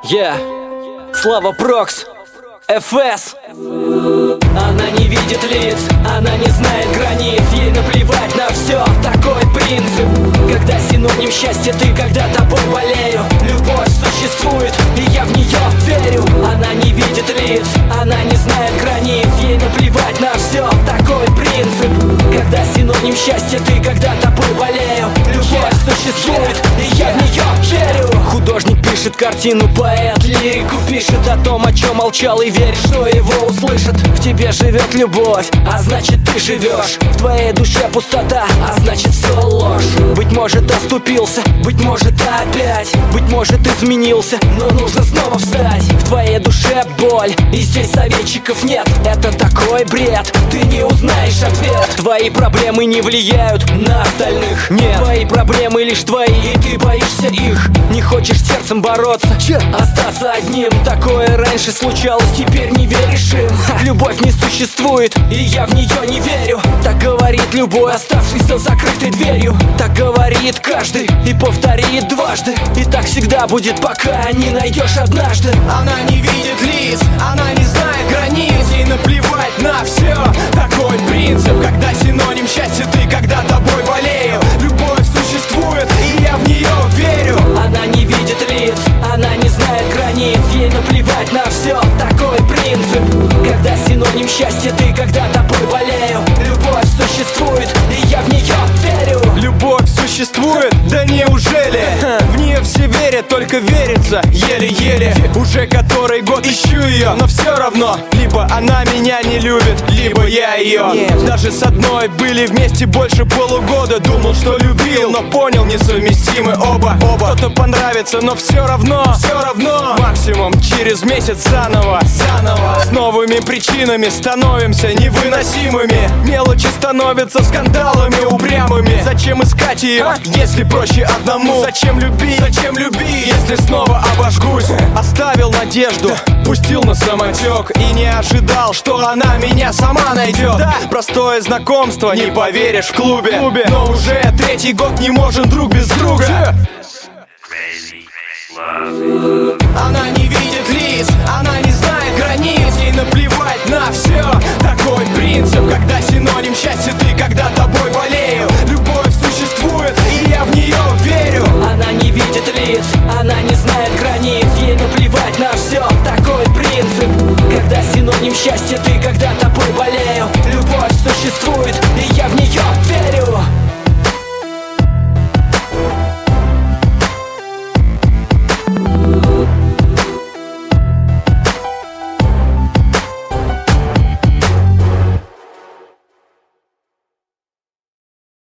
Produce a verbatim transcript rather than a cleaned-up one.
Yeah, Слава Прокс, эф эс. Она не видит лиц, она не знает границ, ей наплевать на все, такой принцип. Когда синоним счастья ты, когда тобой болею. Любовь существует, и я в нее верю. Она не видит лиц, она не знает границ, ей наплевать на все, такой принцип. Когда синоним счастья ты, когда тобой болею. Любовь существует, и я в нее верю. Художник пишет картину, поэт лирику пишет о том, о чем молчал, и верит, что его услышат. В тебе живет любовь, а значит ты живешь. В твоей душе пустота, а значит все ложь. Быть может оступился, быть может опять, быть может изменился, но нужно снова встать. В твоей душе боль, и здесь советчиков нет. Это такой бред, ты не узнаешь ответ. Твои проблемы не влияют на остальных. Нет, твои проблемы лишь твои, и ты боишься их. Не хочешь сердцем бороться, Че? остаться одним. Такое раньше случалось, теперь не веришь им. Ха, любовь не существует, и я в нее не верю. Так говорит любой, оставшись за закрытой дверью. Так говорит каждый и повторит дважды. И так всегда будет, пока не найдешь однажды. Она не видит лиц, она не знает границ, ей наплевать на все, такой принцип. Когда синоним счастья ты, когда тобой болею. Любовь существует, и я в нее верю. Она не видит лиц, она не знает границ, ей наплевать на все, такой принцип. Когда синоним счастья ты, когда тобой болею. Любовь существует, и я в нее верю. Любовь существует? Да неужели? В нее все верят, только верится еле-еле. Уже который год ищу ее, но все равно либо она меня не любит, либо я ее. Нет. Даже с одной были вместе больше полугода. Думал, что любил, но понял, несовместимы оба. Оба. Кто-то понравится, но все равно, все равно. Максимум через месяц заново, заново. С новыми причинами становимся невыносимыми. Мелочи становятся скандалами упрямыми. Зачем искать ее, а? если проще одному? Зачем любить, зачем любить, если снова обожгусь? Оставил надежду, пустил на самотек и не ожидал, что она меня сама найдет. Да, простое знакомство, не поверишь, в клубе, клубе. Но уже третий год не можем друг без друга. Она не видит лиц, она не знает границ, ей наплевать на все, такой принцип. Когда синоним счастья ты, когда тобой болею. Любовь существует, и я в нее верю. Она не видит лиц,